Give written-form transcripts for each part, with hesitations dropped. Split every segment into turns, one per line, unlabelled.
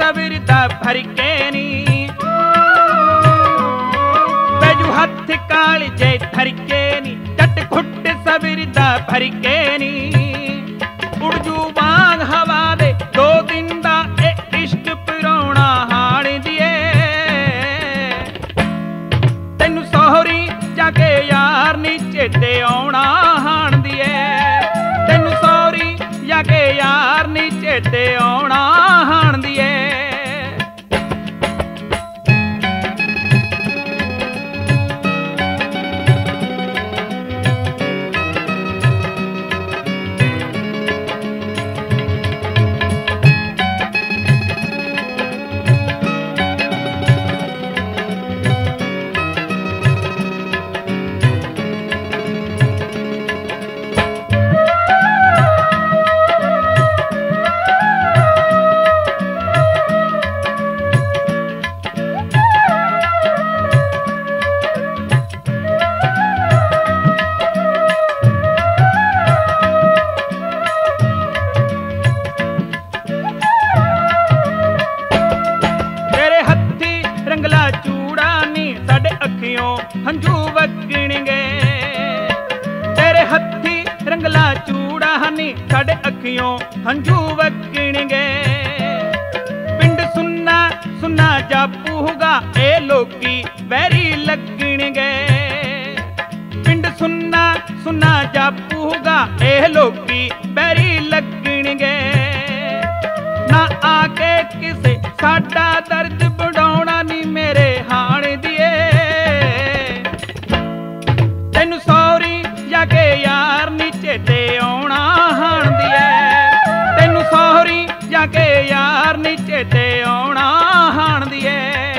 सविर दा भर के नी बैजू हथ काल जे धर के नी टट खुट सविर दा भर के नी उड़जू बाग हवा दे दो दिन दा ए इश्क पिरौना हाण दिए तेनू सोहरी जाके यार नी चेते आउणा हाण दिए तेनू सोहरी जाके यार नी चेते आउणा हाण दिए हंजू वगणगे तेरे हथी रंगला चूड़ा हनी साडे अखियों हंजू वगणगे पिंड सुन्ना सुन्ना जापूगा ए लोकी बैरी लगणगे पिंड सुन्ना सुन्ना जापूगा ए लोकी बैरी लगणगे ना आके किसे साडा दर्द बढ़ाउणा नी मेरे हाण दिए तेनू सौरी जाके यार नी चेते आउणा हाण दिए तेनू सौरी जाके यार नी चेते आउणा हाण दिए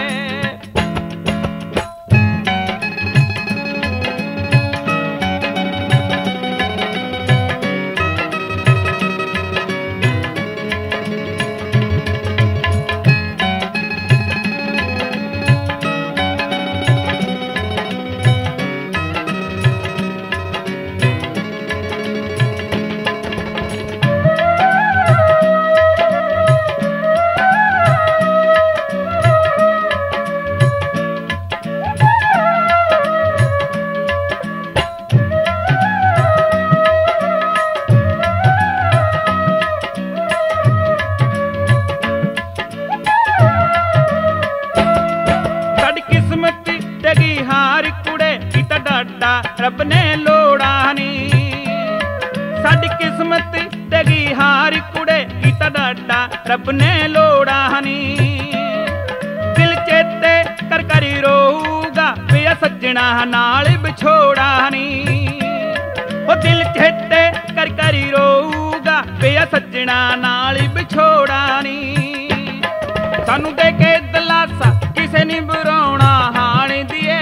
रब ने लोड़ा नी साडी किस्मत तेगी हार कुड़े कीता डाडा रब ने लोड़ा नी दिल चेते कर करी रोऊगा पिया सज्जना नाल बिछोड़ा नी ओ दिल चेते कर करी रोऊगा पिया सज्जना नाल बिछोड़ा नी सानू दे के दलासा किसे नी बुराउणा हाण दिए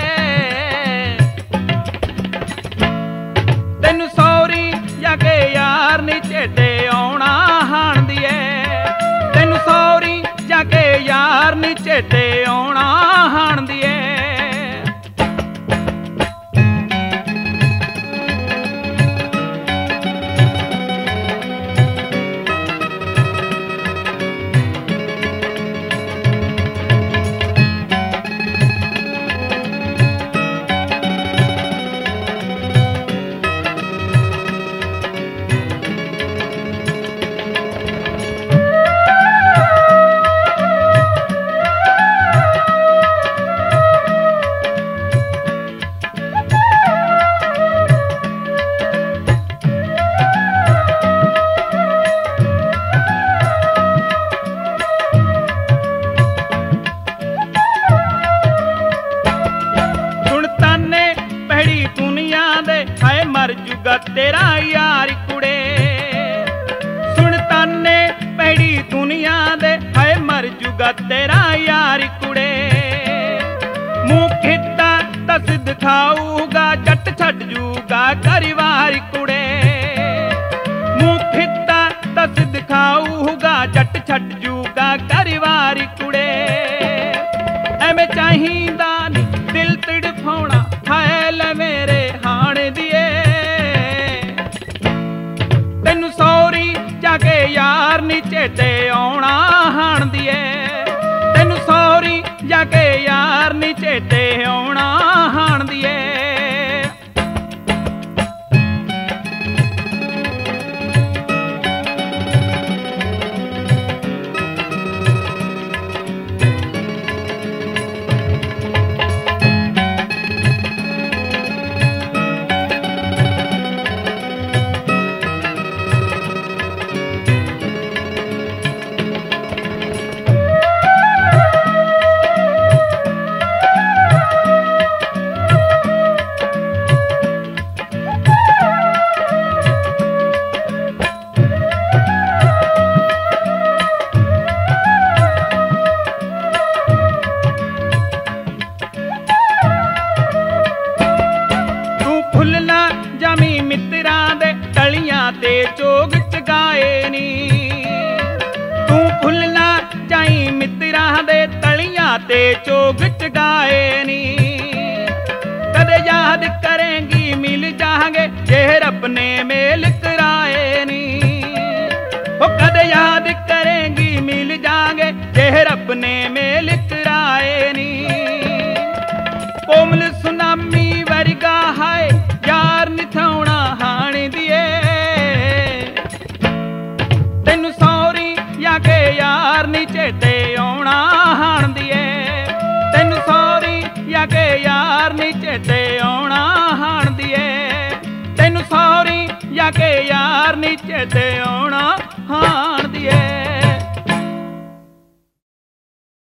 तेनू सौरी जाके यार नी चेते आउणा हाण दिए तेनू सौरी जाके यार नी चेते आउणा हाण दिए मर जुगा तेरा यार कुड़े सुन ताने पहड़ी दुनिया दे हाय मर जुगा तेरा यार कुड़े मुंह खिता तस दिखाऊगा जट छट जूगा परिवार कुड़े मुंह खिता तस दिखाऊगा जट छट जूगा परिवार कुड़े एवें चाहिदा दिल तड़फाउणा हाय ले मेरे हाण दिए तेनू सौरी जाके यार नी चेते आउणा हाण दिए। ते चोग चगाए नी। कदे याद करेंगी मिल जाएंगे जे रब ने मेल कराए नी। ओ कदे याद करेंगी मिल जाएंगे जे रब ने मेल कराए नी। कोमल सुनामी वर्गा है यार निथौना हाण दिए। तेनू सौरी या के यार नी चेते आउणा हाण दिए। तेनू सौरी या के यार नी चेते आउणा हाण दिए। तेनू सौरी या के यार नी चेते आउणा